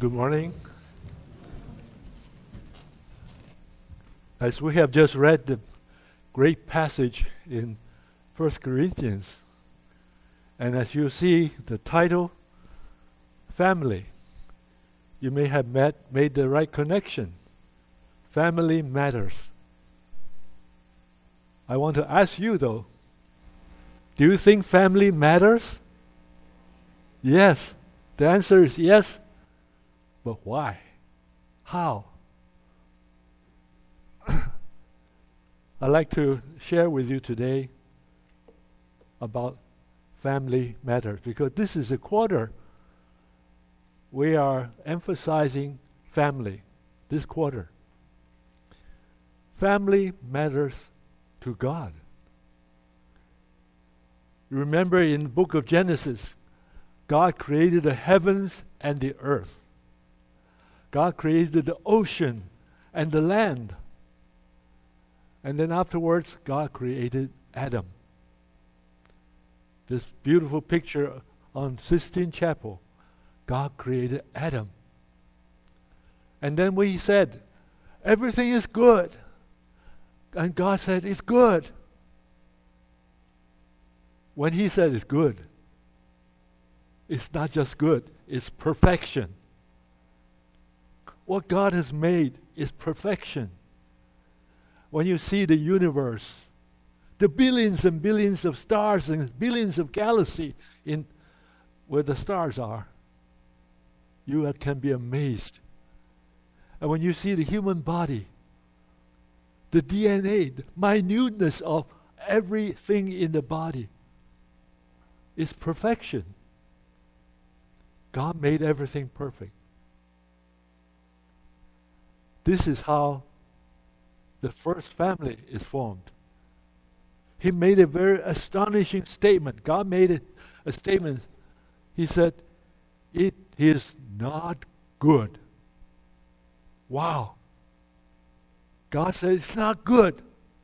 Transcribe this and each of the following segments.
Good morning. As we have just read the great passage in 1 Corinthians, and as you see the title, Family, you may have made the right connection. Family matters. I want to ask you though, do you think family matters? Yes. The answer is yes. But why? How? I'd like to share with you today about family matters, because this is a quarter we are emphasizing family this quarter. Family matters to God. Remember in the book of Genesis, God created the heavens and the earth. God created the ocean and the land. And then afterwards, God created Adam. This beautiful picture on Sistine Chapel, God created Adam. And then we said, everything is good. And God said, it's good. When He said it's good, it's not just good, it's perfection. What God has made is perfection. When you see the universe, the billions and billions of stars and billions of galaxies in where the stars are, you can be amazed. And when you see the human body, the DNA, the minuteness of everything in the body, is perfection. God made everything perfect. This is how the first family is formed. He made a very astonishing statement. God made a statement. He said, it is not good. Wow. God said it's not good.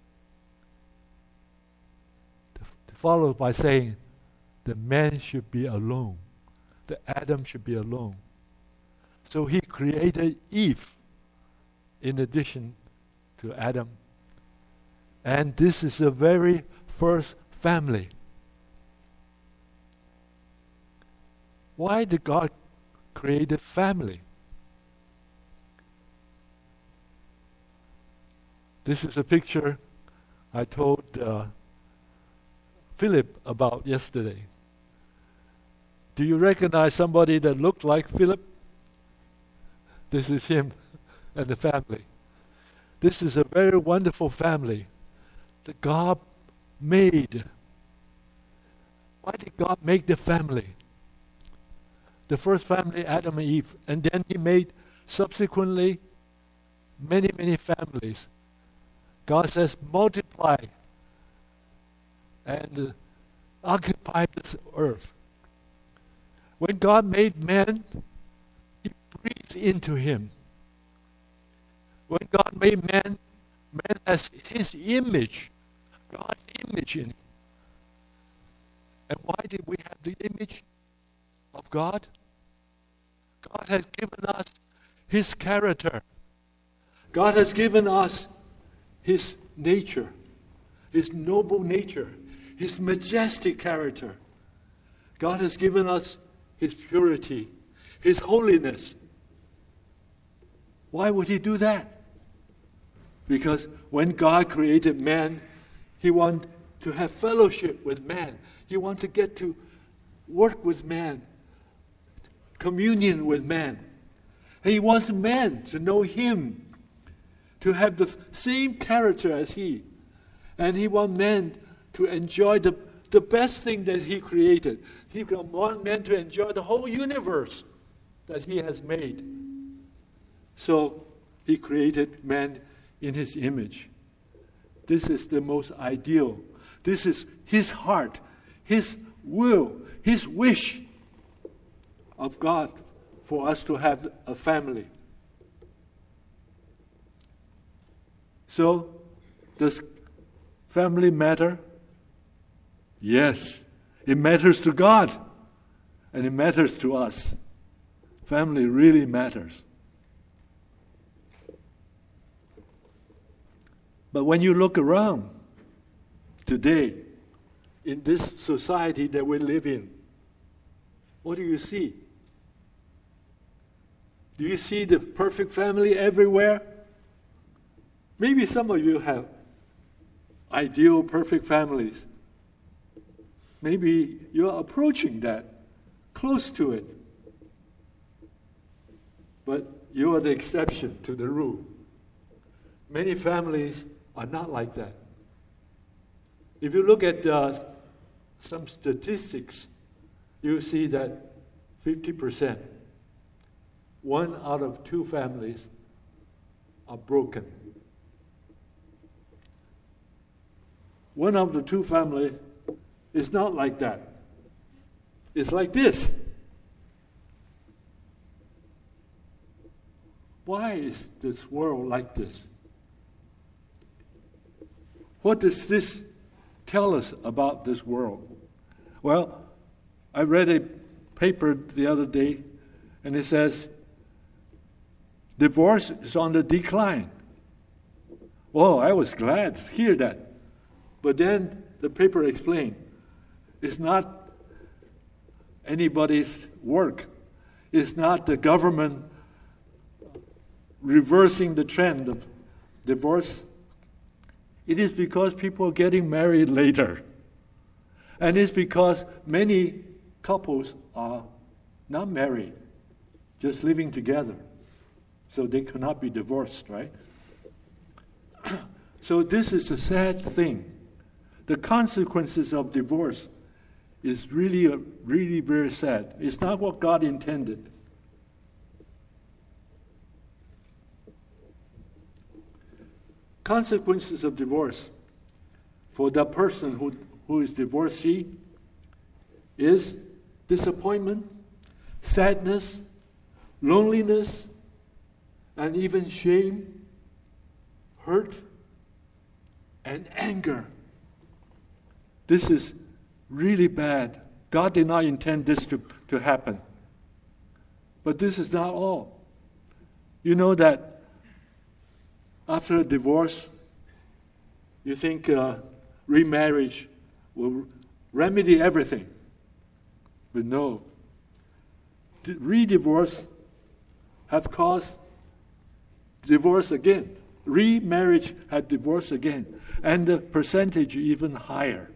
Followed by saying, the man should be alone. The Adam should be alone. So He created Eve in addition to Adam. And this is the very first family. Why did God create a family? This is a picture I told Philip about yesterday. Do you recognize somebody that looked like Philip? This is him and the family. This is a very wonderful family that God made. Why did God make the family? The first family, Adam and Eve, and then He made subsequently many, many families. God says, multiply and occupy this earth. When God made man, He breathed into him. When God made man, man has His image, God's image in him. And why did we have the image of God? God has given us His character. God has given us His nature, His noble nature, His majestic character. God has given us His purity, His holiness. Why would He do that? Because when God created man, He wanted to have fellowship with man. He wanted to get to work with man, communion with man. And He wants man to know Him, to have the same character as He. And He wants man to enjoy the best thing that He created. He wants man to enjoy the whole universe that He has made. So He created man in His image. This is the most ideal. This is His heart, His will, His wish of God for us to have a family. So, does family matter? Yes. It matters to God, and it matters to us. family really matters. But when you look around today, in this society that we live in, what do you see? Do you see the perfect family everywhere? Maybe some of you have ideal perfect families. Maybe you're approaching that, close to it. But you are the exception to the rule. Many families are not like that. If you look at some statistics, you see that 50%, 1 out of 2 families are broken. 1 out of the 2 families is not like that. It's like this. Why is this world like this? What does this tell us about this world? Well, I read a paper the other day, and it says, divorce is on the decline. Oh, I was glad to hear that. But then the paper explained, it's not anybody's work. It's not the government reversing the trend of divorce. It is because people are getting married later. And it's because many couples are not married, just living together. So they cannot be divorced, right? So this is a sad thing. The consequences of divorce is really very sad. It's not what God intended. Consequences of divorce for the person who is divorcee is disappointment, sadness, loneliness, and even shame, hurt, and anger. This is really bad. God did not intend this to happen. But this is not all. You know that after a divorce, you think remarriage will remedy everything. But no. Re-divorce have caused divorce again. Remarriage had divorce again. And the percentage even higher.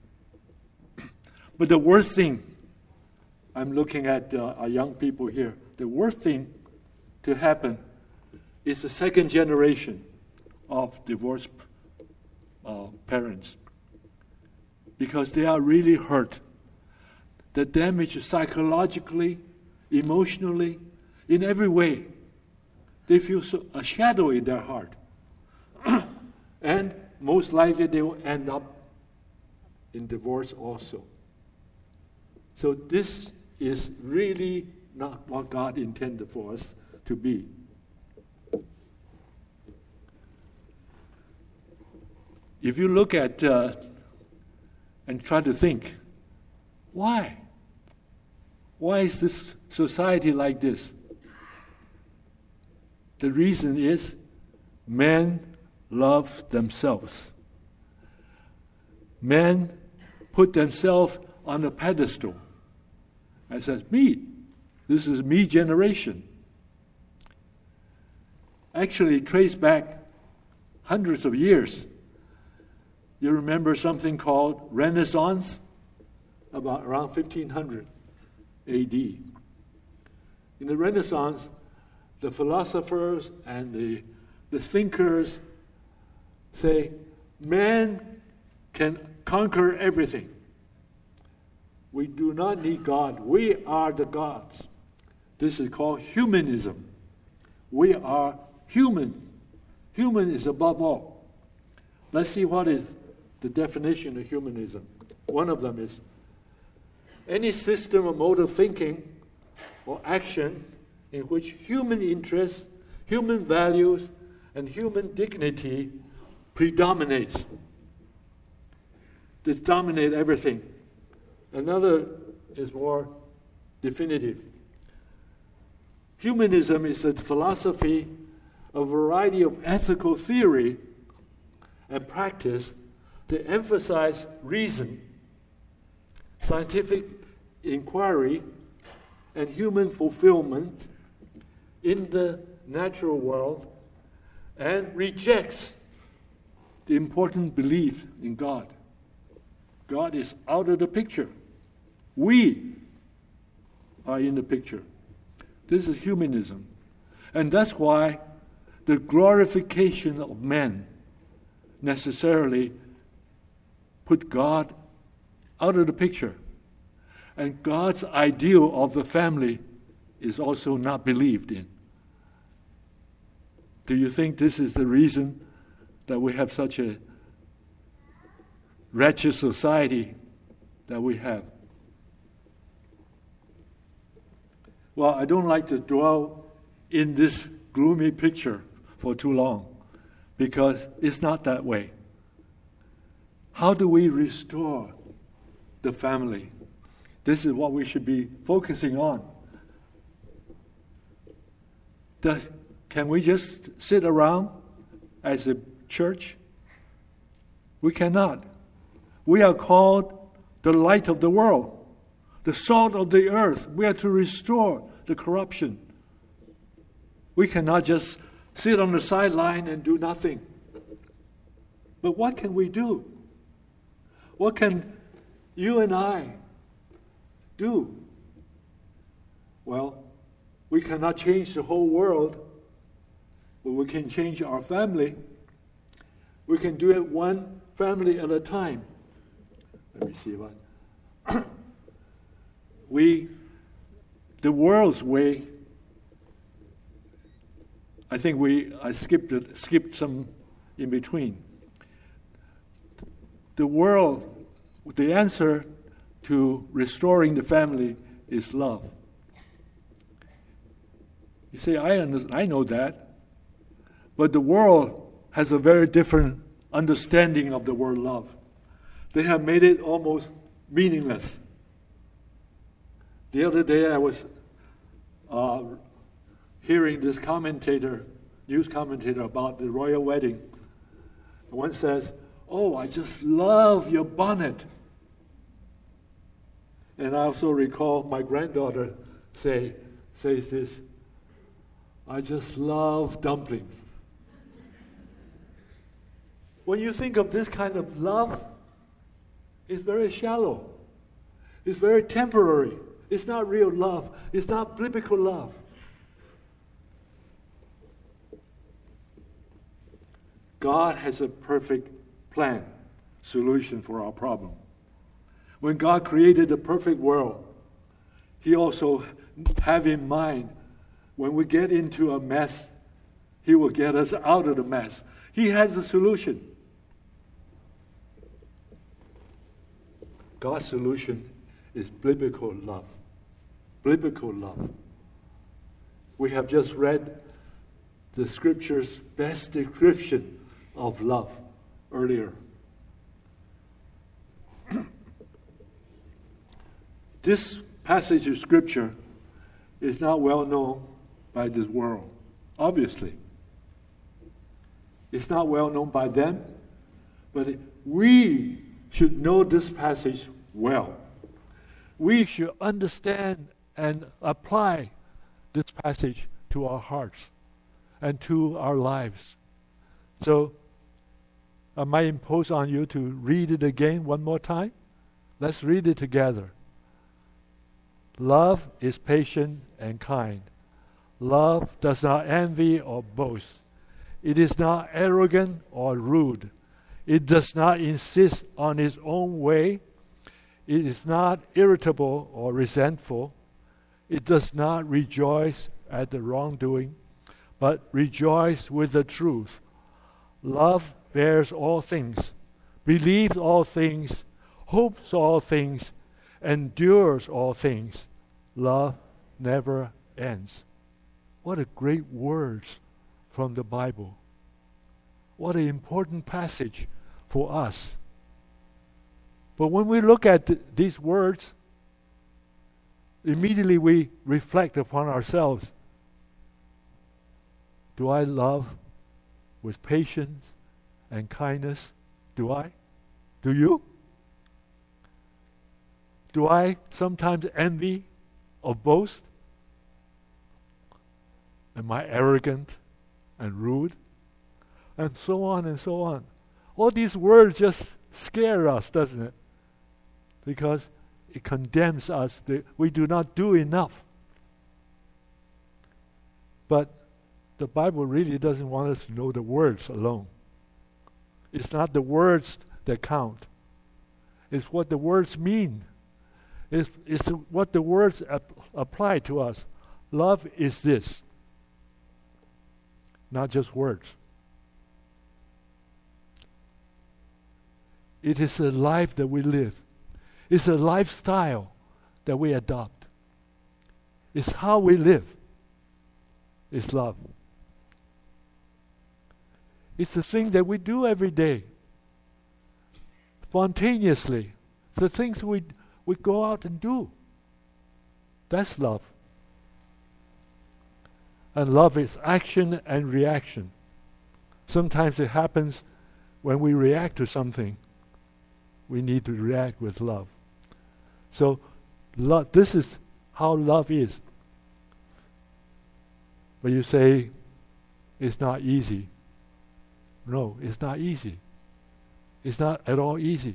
But the worst thing, I'm looking at our young people here, the worst thing to happen is the second generation of divorced parents. Because they are really hurt. The damage is psychologically, emotionally, in every way. They feel a shadow in their heart. And most likely they will end up in divorce also. So this is really not what God intended for us to be. If you look at and try to think, why? Why is this society like this? The reason is men love themselves. Men put themselves on a pedestal and says, me, this is me generation. Actually trace back hundreds of years. You remember something called Renaissance? About around 1500 AD. In the Renaissance, the philosophers and the thinkers say, man can conquer everything. We do not need God. We are the gods. This is called humanism. We are human. Human is above all. Let's see what is the definition of humanism. One of them is any system of mode of thinking or action in which human interests, human values, and human dignity predominates. They dominate everything. Another is more definitive. Humanism is a philosophy, a variety of ethical theory and practice to emphasize reason, scientific inquiry, and human fulfillment in the natural world, and rejects the important belief in God. God is out of the picture. We are in the picture. This is humanism. And that's why the glorification of man necessarily put God out of the picture. And God's ideal of the family is also not believed in. Do you think this is the reason that we have such a wretched society that we have? Well, I don't like to dwell in this gloomy picture for too long, because it's not that way. How do we restore the family? This is what we should be focusing on. Can we just sit around as a church? We cannot. We are called the light of the world, the salt of the earth. We are to restore the corruption. We cannot just sit on the sideline and do nothing. But what can we do? What can you and I do? Well, we cannot change the whole world, but we can change our family. We can do it one family at a time. Let me see what. The world's way, I think I skipped some in between. The world, the answer to restoring the family is love. You say, I know that. But the world has a very different understanding of the word love. They have made it almost meaningless. The other day I was hearing this news commentator about the royal wedding. One says, "Oh, I just love your bonnet." And I also recall my granddaughter says this, "I just love dumplings." When you think of this kind of love, it's very shallow. It's very temporary. It's not real love. It's not biblical love. God has a perfect plan, solution for our problem. When God created the perfect world, He also had in mind when we get into a mess, He will get us out of the mess. He has a solution. God's solution is biblical love. Biblical love. We have just read the Scripture's best description of love earlier. This passage of Scripture is not well known by this world, obviously. It's not well known by them, but we should know this passage well. We should understand and apply this passage to our hearts and to our lives. So, I might impose on you to read it again one more time. Let's read it together. Love is patient and kind. Love does not envy or boast. It is not arrogant or rude. It does not insist on its own way. It is not irritable or resentful. It does not rejoice at the wrongdoing, but rejoice with the truth. Love bears all things, believes all things, hopes all things, endures all things. Love never ends. What a great words from the Bible. What an important passage for us. But when we look at these words, immediately we reflect upon ourselves. Do I love with patience and kindness? Do I? Do you? Do I sometimes envy or boast? Am I arrogant and rude? And so on and so on. All these words just scare us, doesn't it? Because it condemns us that we do not do enough. But the Bible really doesn't want us to know the words alone. It's not the words that count. It's what the words mean. It's what the words apply to us. Love is this. Not just words. It is a life that we live. It's a lifestyle that we adopt. It's how we live. It's love. It's the thing that we do every day. Spontaneously. It's the things we go out and do. That's love. And love is action and reaction. Sometimes it happens when we react to something. We need to react with love. So, this is how love is. But you say, it's not easy. No, it's not easy. It's not at all easy.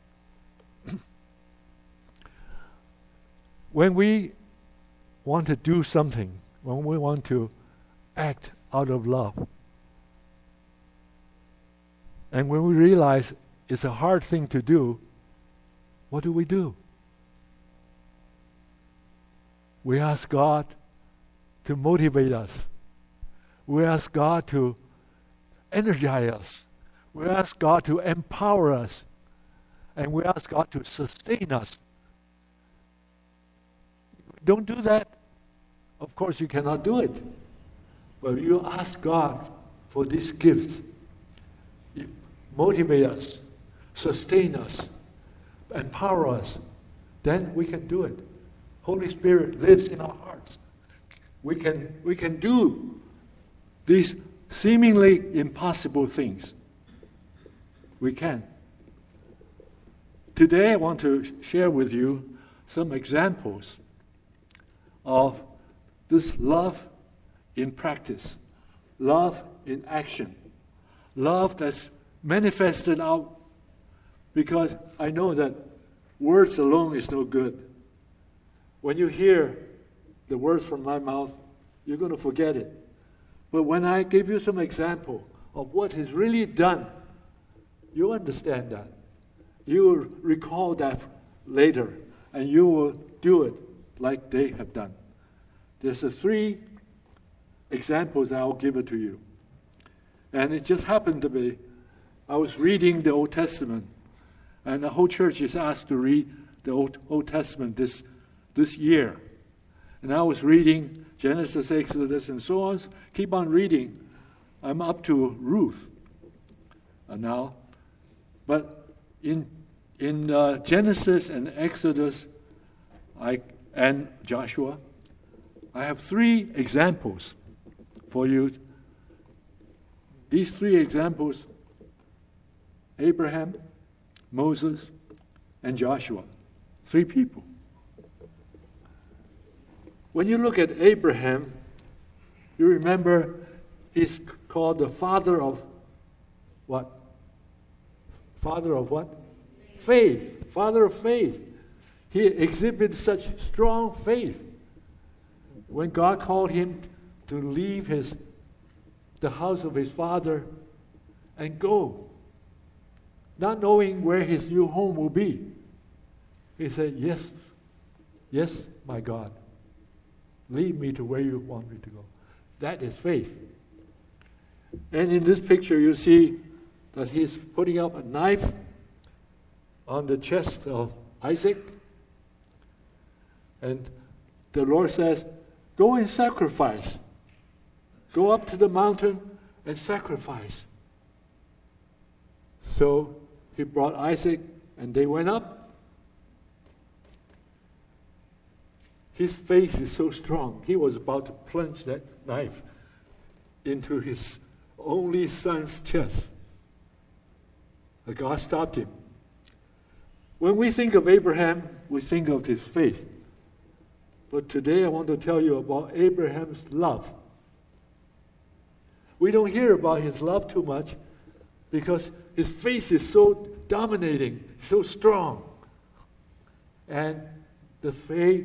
When we want to do something, when we want to act out of love, and when we realize it's a hard thing to do, what do? We ask God to motivate us. We ask God to energize us. We ask God to empower us. And we ask God to sustain us. Don't do that. Of course, you cannot do it. But you ask God for these gifts. Motivate us, sustain us, empower us. Then we can do it. Holy Spirit lives in our hearts. We can do these seemingly impossible things. We can. Today I want to share with you some examples of this love in practice, love in action, love that's manifested out, because I know that words alone is no good. When you hear the words from my mouth, you're going to forget it. But when I give you some example of what is really done, you understand that. You will recall that later, and you will do it like they have done. There's 3 examples I'll give it to you. And it just happened to be, I was reading the Old Testament, and the whole church is asked to read the Old Testament this year. And I was reading Genesis, Exodus, and so on. Keep on reading. I'm up to Ruth now. But in Genesis and Exodus and Joshua, I have 3 examples for you. These 3 examples, Abraham, Moses, and Joshua. 3 people. When you look at Abraham, you remember he's called the father of what? Father of what? Faith. Father of faith. He exhibited such strong faith. When God called him to leave the house of his father and go, not knowing where his new home will be, he said, yes, my God. Lead me to where you want me to go. That is faith. And in this picture, you see that he's putting up a knife on the chest of Isaac. And the Lord says, go and sacrifice. Go up to the mountain and sacrifice. So he brought Isaac, and they went up. His faith is so strong. He was about to plunge that knife into his only son's chest. But God stopped him. When we think of Abraham, we think of his faith. But today I want to tell you about Abraham's love. We don't hear about his love too much because his faith is so dominating, so strong. And the faith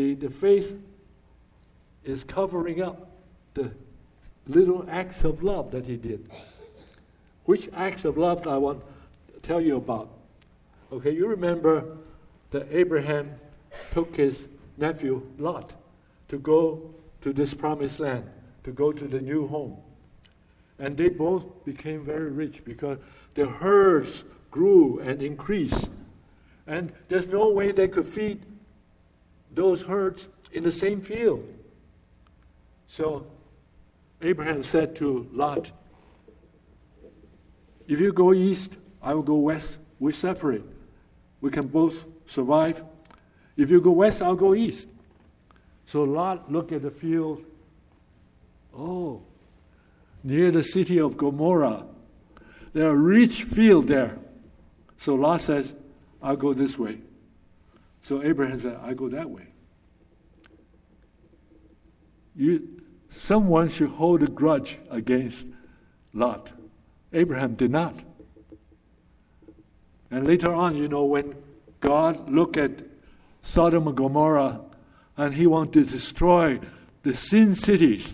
is covering up the little acts of love that he did. Which acts of love I want to tell you about. Okay, you remember that Abraham took his nephew Lot to go to this promised land, to go to the new home. And they both became very rich because their herds grew and increased. And there's no way they could feed those herds in the same field. So Abraham said to Lot, if you go east, I will go west. We separate. We can both survive. If you go west, I'll go east. So Lot looked at the field. Oh, near the city of Gomorrah. There are rich fields there. So Lot says, I'll go this way. So Abraham said, I go that way. Someone should hold a grudge against Lot. Abraham did not. And later on, when God looked at Sodom and Gomorrah and he wanted to destroy the sin cities,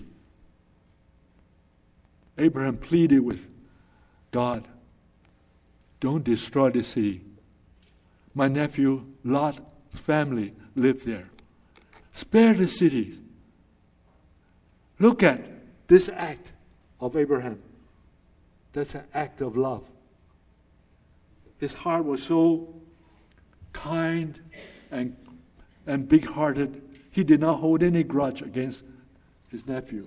Abraham pleaded with God, don't destroy the city. My nephew Lot's family lived there. Spare the cities. Look at this act of Abraham. That's an act of love. His heart was so kind and big-hearted. He did not hold any grudge against his nephew.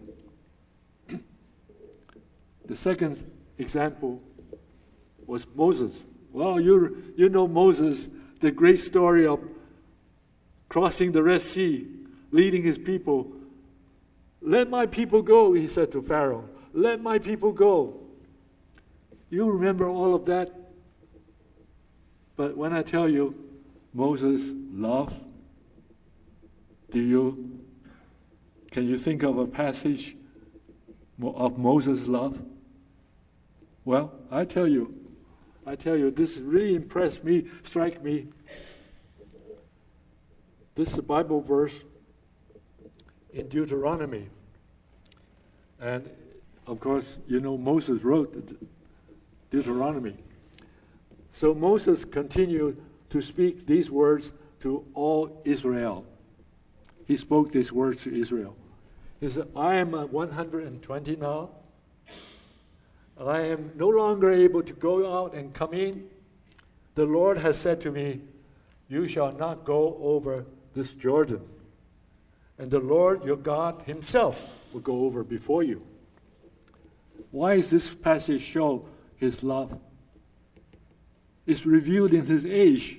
The second example was Moses. Well, you know Moses, the great story of crossing the Red Sea, leading his people. Let my people go, he said to Pharaoh. Let my people go. You remember all of that? But when I tell you Moses' love, can you think of a passage of Moses' love? Well, I tell you, this really impressed me, struck me. This is a Bible verse in Deuteronomy. And, of course, Moses wrote Deuteronomy. So Moses continued to speak these words to all Israel. He spoke these words to Israel. He said, I am 120 now. I am no longer able to go out and come in. The Lord has said to me, you shall not go over this Jordan. And the Lord your God himself will go over before you. Why does this passage show his love? It's revealed in his age.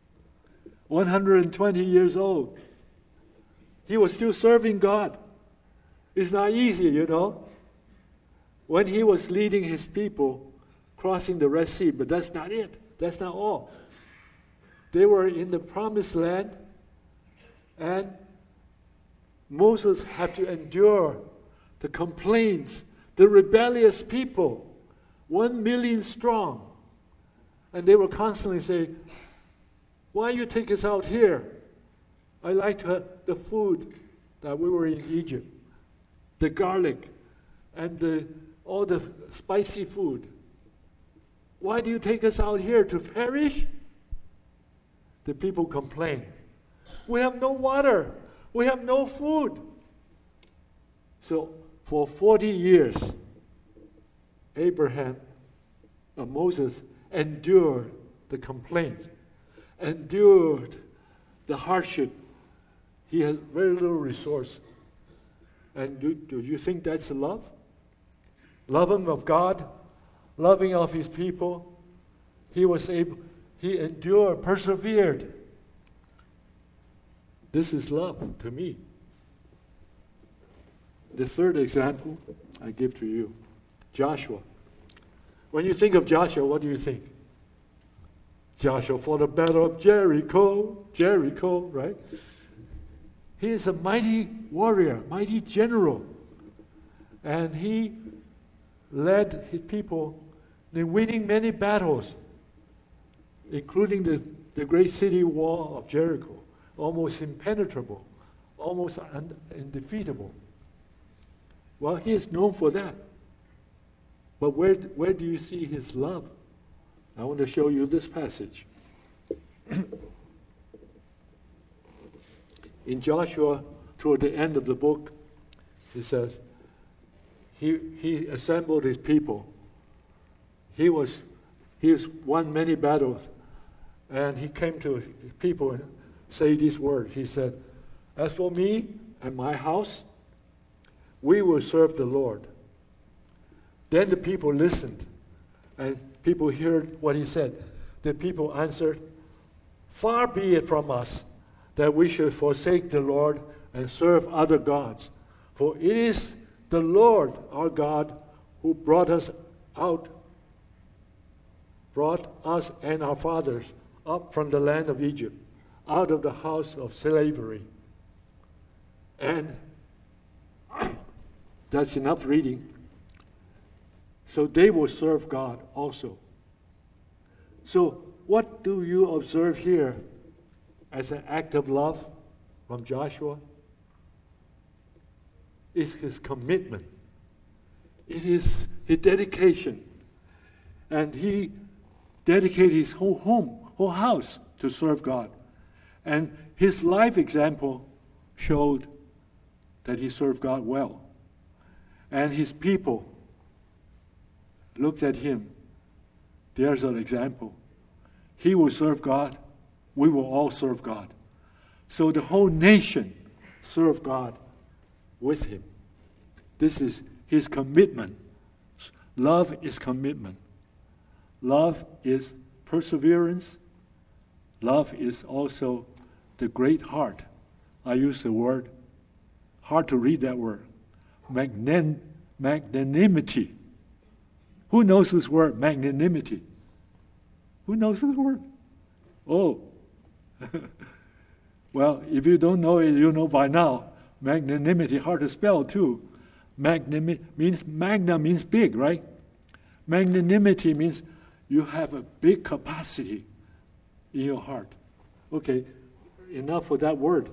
120 years old. He was still serving God. It's not easy, When he was leading his people crossing the Red Sea, but that's not it. That's not all. They were in the promised land, and Moses had to endure the complaints, the rebellious people, 1 million strong. And they were constantly saying, why you take us out here? I liked the food that we were in Egypt, the garlic and all the spicy food. Why do you take us out here to perish? The people complain. We have no water. We have no food. So for 40 years, Moses endured the complaints, endured the hardship. He has very little resource. And do you think that's love? Loving of God, loving of his people. He endured, persevered. This is love to me. The third example I give to you. Joshua. When you think of Joshua, what do you think? Joshua for the battle of Jericho, right? He is a mighty warrior, mighty general. And he led his people in winning many battles, including the great city wall of Jericho, almost impenetrable, almost undefeatable. Well, he is known for that. But where do you see his love? I want to show you this passage. In Joshua, toward the end of the book, it says, he assembled his people. He has won many battles, and he came to his people and say these words. He said, "As for me and my house, we will serve the Lord." Then the people listened, and people heard what he said. The people answered, "Far be it from us that we should forsake the Lord and serve other gods. For it is the Lord our God who brought us and our fathers up from the land of Egypt, out of the house of slavery." And that's enough reading. So they will serve God also. So what do you observe here as an act of love from Joshua? It's his commitment. It is his dedication. And he dedicated his whole home, whole house to serve God. And his life example showed that he served God well. And his people looked at him. There's an example. He will serve God. We will all serve God. So the whole nation served God with him. This is his commitment. Love is commitment. Love is perseverance. Love is also the great heart. I use the word, hard to read that word, magnanimity. Who knows this word, magnanimity? Who knows this word? Oh. Well, if you don't know it, you know by now. Magnanimity, hard to spell too. Magna means big, right? Magnanimity means you have a big capacity in your heart. Okay, enough for that word.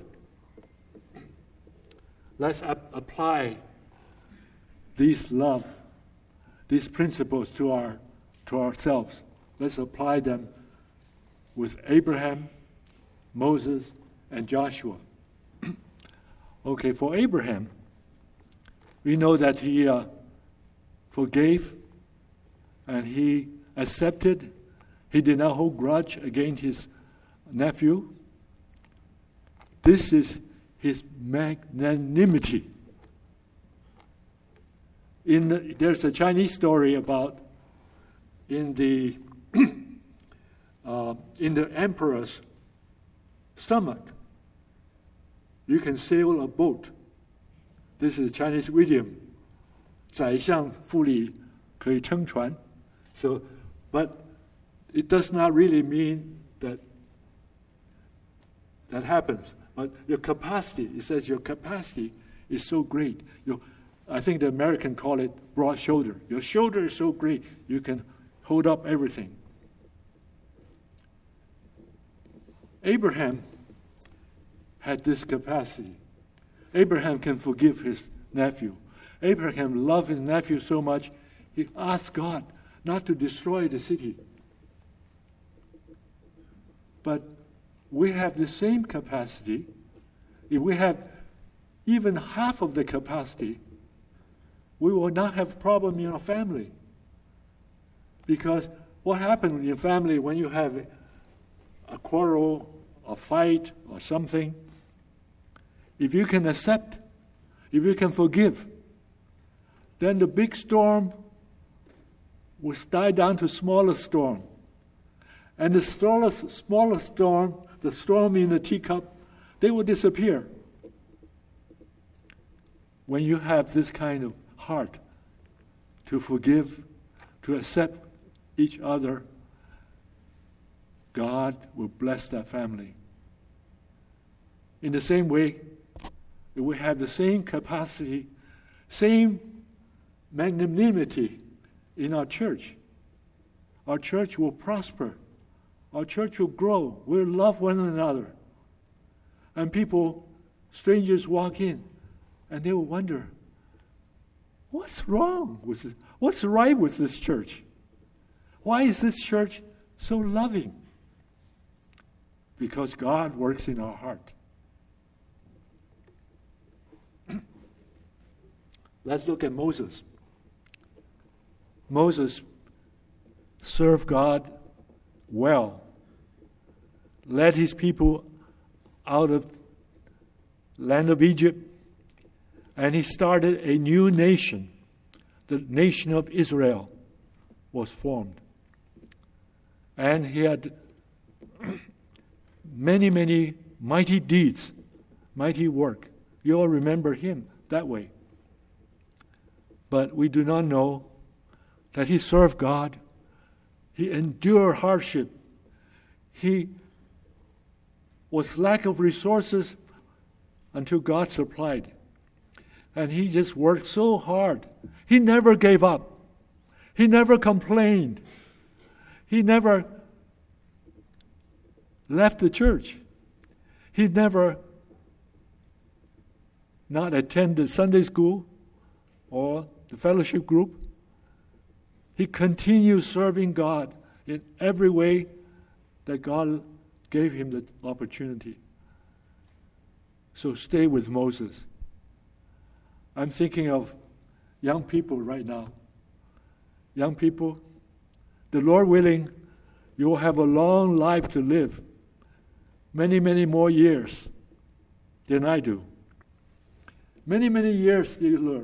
Let's apply these principles to ourselves. Let's apply them with Abraham, Moses, and Joshua. Okay, for Abraham, we know that he forgave and he accepted. He did not hold grudge against his nephew. This is his magnanimity. There's a Chinese story about in the emperor's stomach, you can sail a boat. This is Chinese idiom. 宰相腹里可以撑船. So, but it does not really mean that happens. But your capacity, it says your capacity is so great. I think the American call it broad shoulder. Your shoulder is so great, you can hold up everything. Abraham had this capacity. Abraham can forgive his nephew. Abraham loved his nephew so much, he asked God not to destroy the city. But we have the same capacity. If we have even half of the capacity, we will not have a problem in our family. Because what happens in your family when you have a quarrel, a fight, or something, if you can accept, if you can forgive, then the big storm will die down to smaller storm. And the smaller storm, the storm in the teacup, they will disappear. When you have this kind of heart to forgive, to accept each other, God will bless that family. In the same way, if we have the same capacity, same magnanimity in our church will prosper. Our church will grow. We'll love one another. And people, strangers walk in, and they will wonder, what's wrong with this? What's right with this church? Why is this church so loving? Because God works in our heart. Let's look at Moses. Moses served God well, led his people out of land of Egypt, and he started a new nation. The nation of Israel was formed. And he had many, many mighty deeds, mighty work. You all remember him that way. But we do not know that he served God. He endured hardship. He was lack of resources until God supplied. And he just worked so hard. He never gave up. He never complained. He never left the church. He never not attended Sunday school or the fellowship group. He continued serving God in every way that God gave him the opportunity. So stay with Moses. I'm thinking of young people right now. Young people, the Lord willing, you will have a long life to live. Many, many more years than I do. Many, many years, dear Lord.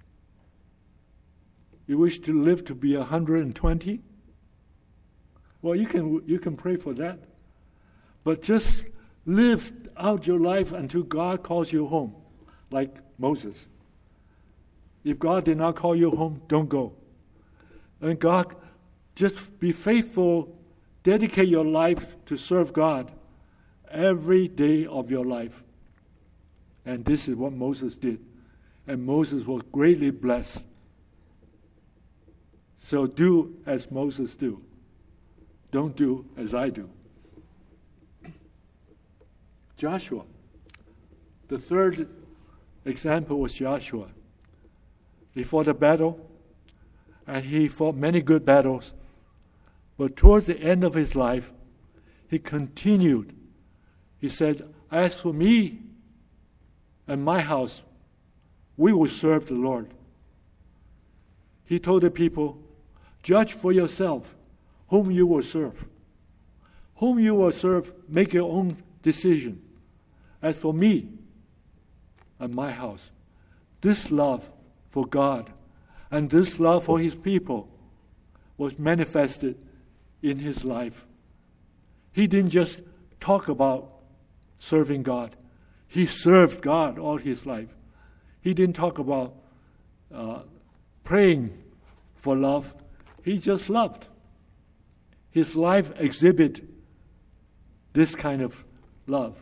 You wish to live to be 120? Well, you can pray for that. But just live out your life until God calls you home, like Moses. If God did not call you home, don't go. And God, just be faithful, dedicate your life to serve God every day of your life. And this is what Moses did. And Moses was greatly blessed. So do as Moses do. Don't do as I do. Joshua. The third example was Joshua. He fought a battle, and he fought many good battles. But towards the end of his life, he continued. He said, as for me and my house, we will serve the Lord. He told the people, judge for yourself whom you will serve. Whom you will serve, make your own decision. As for me and my house, this love for God and this love for his people was manifested in his life. He didn't just talk about serving God. He served God all his life. He didn't talk about praying for love. He just loved. His life exhibited this kind of love.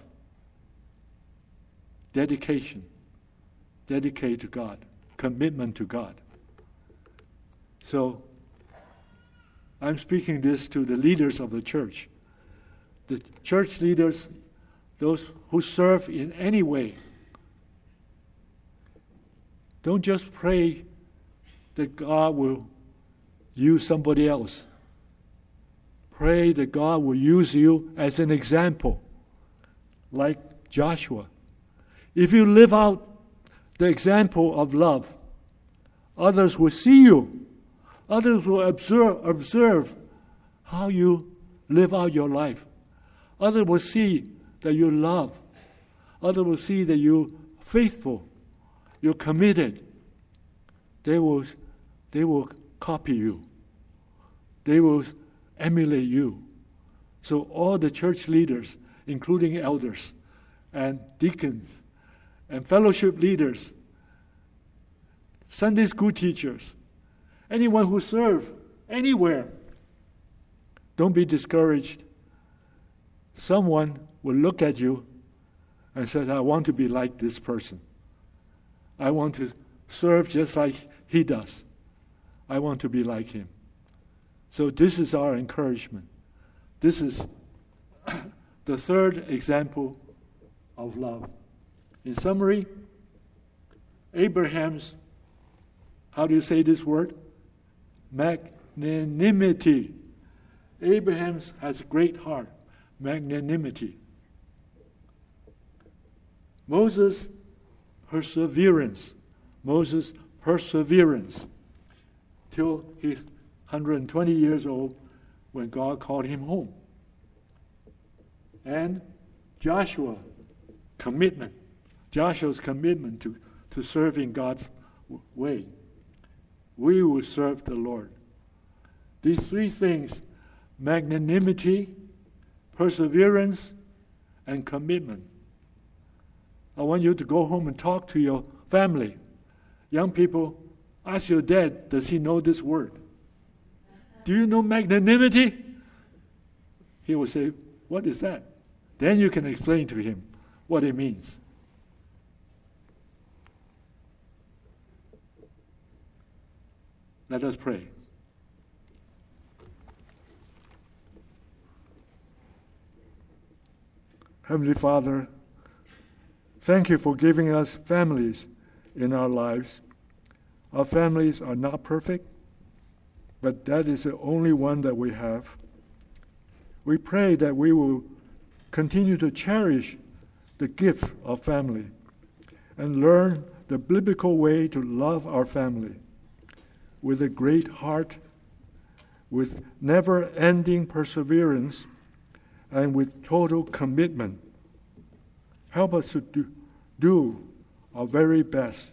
Dedication. Dedicate to God. Commitment to God. So, I'm speaking this to the leaders of the church. The church leaders, those who serve in any way. Don't just pray that God will use somebody else. Pray that God will use you as an example, like Joshua. If you live out the example of love, others will see you. Others will observe how you live out your life. Others will see that you love. Others will see that you're faithful. You're committed. They will copy you. They will emulate you. So all the church leaders, including elders and deacons and fellowship leaders, Sunday school teachers, anyone who serves anywhere. Don't be discouraged. Someone will look at you and say, I want to be like this person. I want to serve just like he does. I want to be like him. So this is our encouragement. This is the third example of love. In summary, Abraham's, how do you say this word? Magnanimity. Abraham has a great heart. Magnanimity. Moses' perseverance. Moses' perseverance till he's 120 years old when God called him home. And Joshua, commitment. Joshua's commitment to serving God's way. We will serve the Lord. These three things, magnanimity, perseverance, and commitment. I want you to go home and talk to your family. Young people, ask your dad, does he know this word? Do you know magnanimity? He will say, what is that? Then you can explain to him what it means. Let us pray. Heavenly Father, thank you for giving us families in our lives. Our families are not perfect, but that is the only one that we have. We pray that we will continue to cherish the gift of family and learn the biblical way to love our family with a great heart, with never-ending perseverance, and with total commitment. Help us to do our very best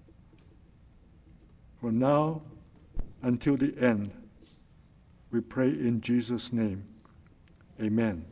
from now until the end. We pray in Jesus' name. Amen.